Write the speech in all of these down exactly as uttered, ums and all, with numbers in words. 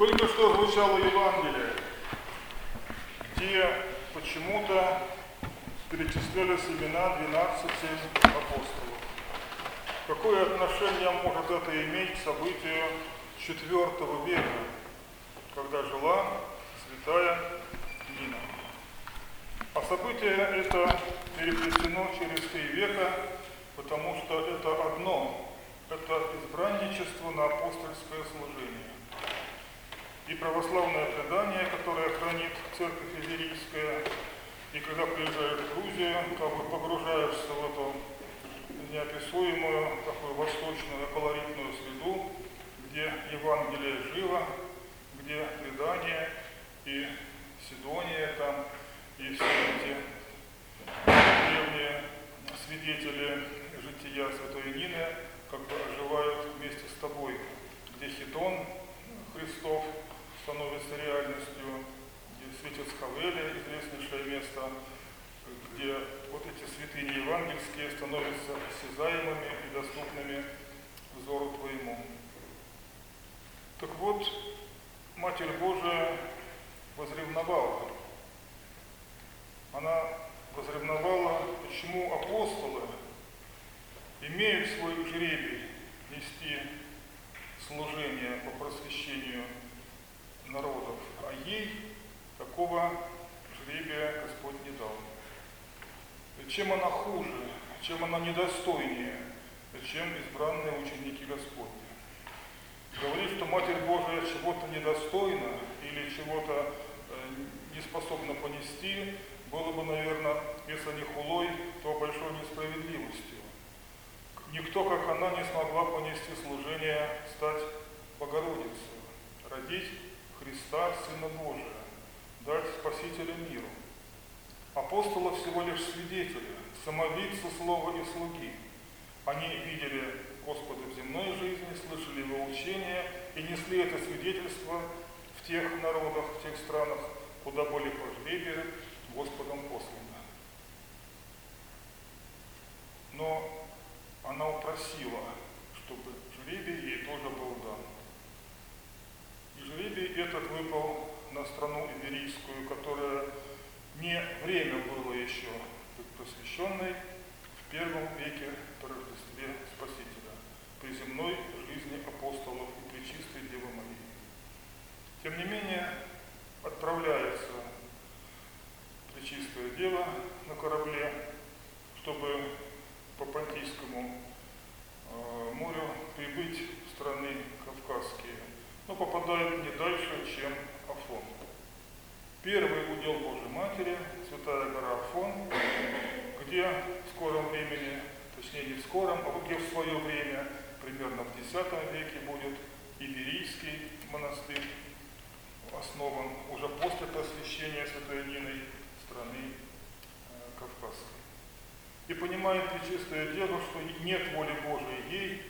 Только что звучало Евангелие, где почему-то перечислялись имена двенадцати апостолов. Какое отношение может это иметь к событию четвёртого века, когда жила святая Нина? А событие это переплетено через три века, потому что это одно, это избранничество на апостольское служение. И православное предание, которое хранит церковь Иверийская, и когда приезжаешь в Грузию, как бы погружаешься в эту неописуемую, такую восточную, колоритную среду, где Евангелие живо, где предание и Сидония там, и все эти древние свидетели жития святой Нины как бы оживают вместе с тобой, где Хитон Христов становится реальностью, где светит Схавеля, известнейшее место, где вот эти святыни евангельские становятся осязаемыми и доступными взору твоему. Так вот, Матерь Божия возревновала. Она возревновала, почему апостолы имеют свой жребий нести служение по просвещению народов, а ей такого жребия Господь не дал. И чем она хуже, чем она недостойнее, чем избранные ученики Господни. Говорит, что Матерь Божия чего-то недостойна или чего-то э, не способна понести, было бы, наверное, если не хулой, то большой несправедливостью. Никто, как она, не смогла понести служение, стать Богородицей, родить Христа, Сына Божия, дать Спасителя миру. Апостолы всего лишь свидетели, самовидцы слова и слуги. Они видели Господа в земной жизни, слышали Его учения и несли это свидетельство в тех народах, в тех странах, куда были по жребию Господом посланы. Но она упросила, чтобы жребий ей тоже был дан. И жребий этот выпал на страну Иверийскую, которая не время было еще быть просвещенной в первом веке по Рождестве Спасителя, при земной жизни апостолов и пречистой Девы Марии. Тем не менее, отправляется Пречистая Дева на корабле, чтобы по Понтийскому э, морю прибыть в страны Кавказские, но попадает не дальше, чем Афон. Первый удел Божьей Матери, Святая гора Афон, где в скором времени, точнее не в скором, а где в свое время, примерно в десятом веке, будет Иверийский монастырь, основан уже после просвещения Святой Нины страны э, Кавказской. И понимает Пречистая Дева, что нет воли Божией ей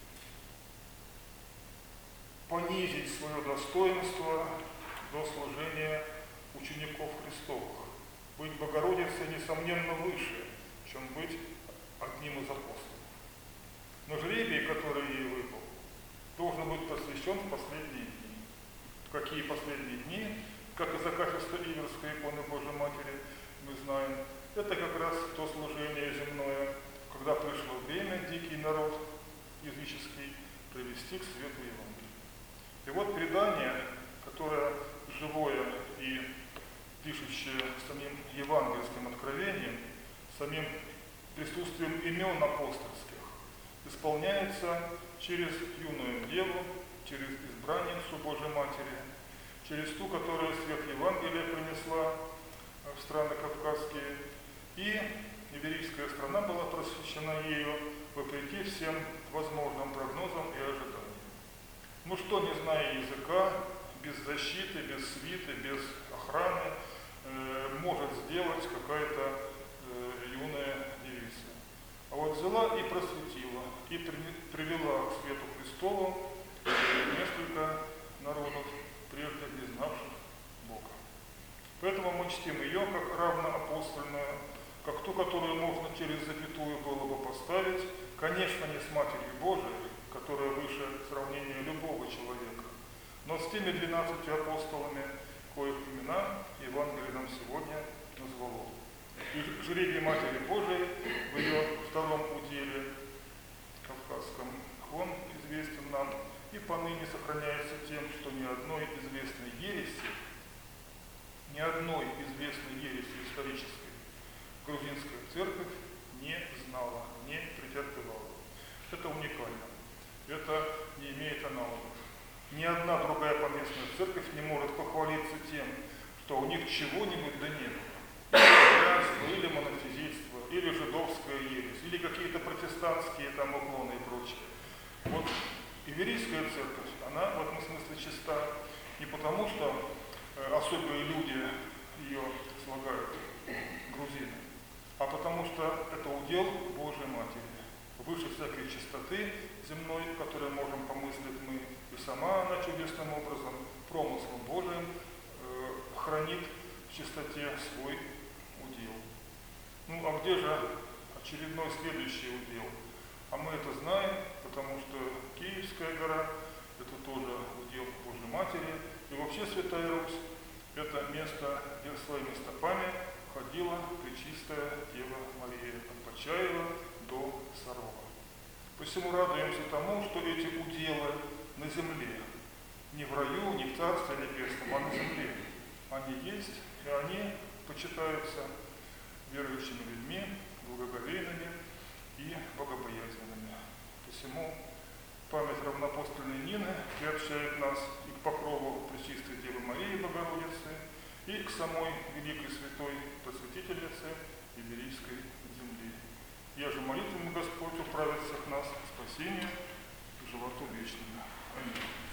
понизить свое достоинство до служения учеников Христовых. Быть Богородицей, несомненно, выше, чем быть одним из апостолов. Но жребий, который ей выпал, должен быть посвящен в последние дни. Какие последние дни? Как из Акафиста Иверской иконы Божьей Матери мы знаем, это как раз то служение земное, когда пришло время дикий народ языческий привести к свету Евангелия. И вот предание, которое живое и пишущее самим евангельским откровением, самим присутствием имен апостольских, исполняется через юную деву, через избранницу Божьей Матери, через ту, которая свет Евангелия принесла в страны Кавказские, и Иверийская страна была просвещена ею вопреки всем возможным прогнозам и ожиданиям. Ну что, не зная языка, без защиты, без свиты, без охраны, э, может сделать какая-то э, юная девица? А вот взяла и просветила, и при, привела к свету Христову несколько народов, прежде не знавших Бога. Поэтому мы чтим ее как равноапостольную, как ту, которую можно через запятую было бы поставить, конечно, не с Матерью Божией, которая выше сравнения любого человека, но с теми двенадцатью апостолами, коих имена Евангелие нам сегодня назвало. И жребий Матери Божией в ее втором уделе кавказском, он известен нам и поныне сохраняется тем, что ни одной известной ереси, ни одной известной ереси исторической грузинская церковь не знала, не претерпевала. Это уникально. Это не имеет аналогов. Ни одна другая поместная церковь не может похвалиться тем, что у них чего-нибудь да не было. Христианство или монофизитство, или жидовская ересь, или какие-то протестантские там уклоны и прочее. Вот Иверийская церковь, она в этом смысле чиста не потому, что э, особые люди ее слагают, грузины, а потому что это удел Божьей Матери. Выше всякой чистоты земной, которую можем помыслить мы, и сама она чудесным образом, промыслом Божиим, э, хранит в чистоте свой удел. Ну а где же очередной следующий удел? А мы это знаем, потому что Киевская гора – это тоже удел Божьей Матери, и вообще Святая Русь – это место, где своими стопами ходила Пречистая Дева Мария от Почаева до Сарова. Посему радуемся тому, что эти уделы на земле, не в раю, не в Царстве Небесном, а на земле, они есть, и они почитаются верующими людьми, благоговейными и богобоязненными. Посему память равноапостольной Нины приобщает нас и к покрову Пречистой Девы Марии Богородицы, и к самой великой святой просветительнице Иверийской земли. Я же молитвами Господь управит всех нас к спасению и животу вечному. Аминь.